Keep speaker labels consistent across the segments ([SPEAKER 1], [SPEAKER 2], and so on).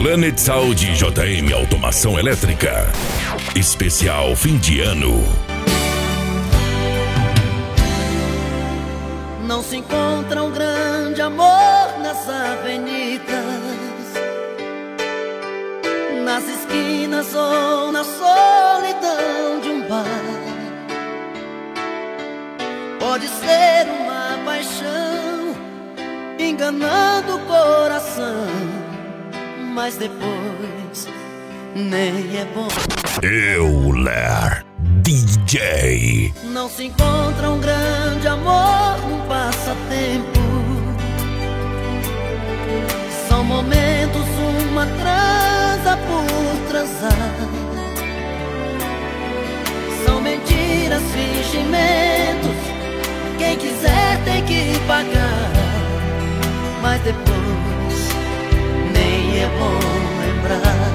[SPEAKER 1] Planet Saúde JM Automação Elétrica. Especial fim de ano.
[SPEAKER 2] Não se encontra um grande amor nas avenidas, nas esquinas ou na solidão de um bar. Pode ser uma paixão enganando o coração, mas depois nem é bom.
[SPEAKER 1] Euler DJ.
[SPEAKER 2] Não se encontra um grande amor num passatempo. São momentos, uma transa por transar. São mentiras, fingimentos. Quem quiser tem que pagar, mas depois nem é bom lembrar.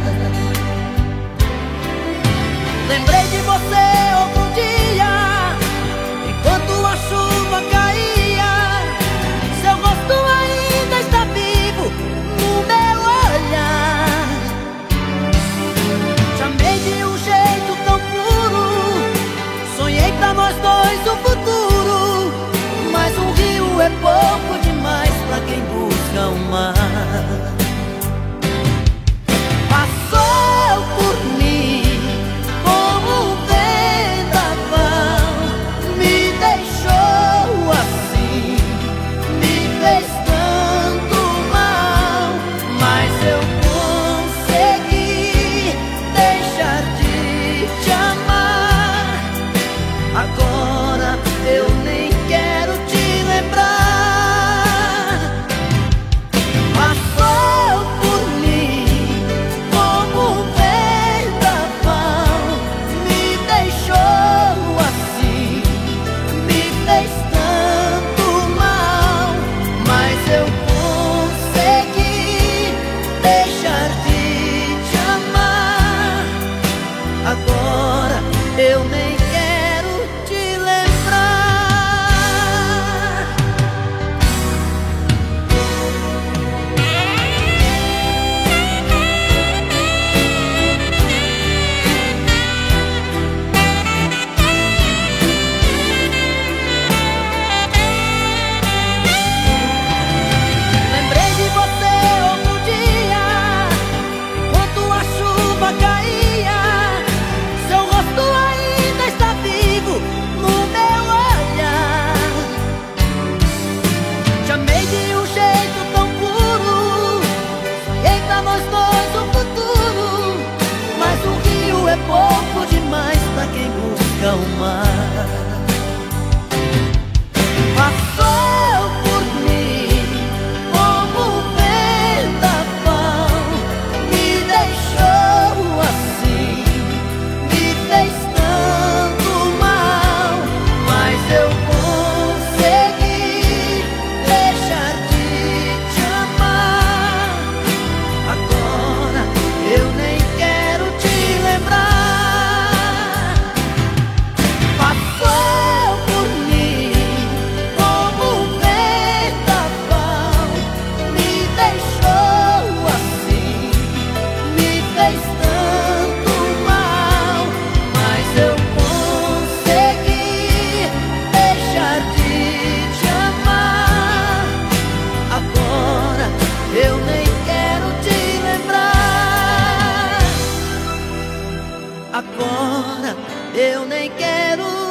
[SPEAKER 2] Lembrei de você algum dia, enquanto a chuva caía. Seu rosto ainda está vivo no meu olhar. Te amei de um jeito tão puro, sonhei pra nós dois o futuro. Mas um rio é pouco demais pra quem busca o mar. Passou por mim como um vendaval, me deixou assim, me fez tanto mal, mas eu consegui deixar de te amar. Agora eu nem quero te lembrar. Passou por mim como um vendaval, me deixou assim, me fez tanto mal, mas eu consegui deixar de te amar. Agora eu nem quero te lembrar. Lembrei de você outro dia, enquanto a chuva caía. Seu rosto ainda está vivo no meu olhar. Te amei de um jeito tão puro, sonhei pra nós dois o futuro. Mas o rio é pouco demais pra quem busca o mar. Passou por mim como um vendaval, me deixou assim, me fez tanto mal, mas eu consegui deixar de te amar. Agora eu nem quero te lembrar. Passou por mim como um vendaval, me deixou assim, me fez tanto mal, mas eu consegui deixar de te amar. Agora eu nem quero te lembrar. Agora eu nem quero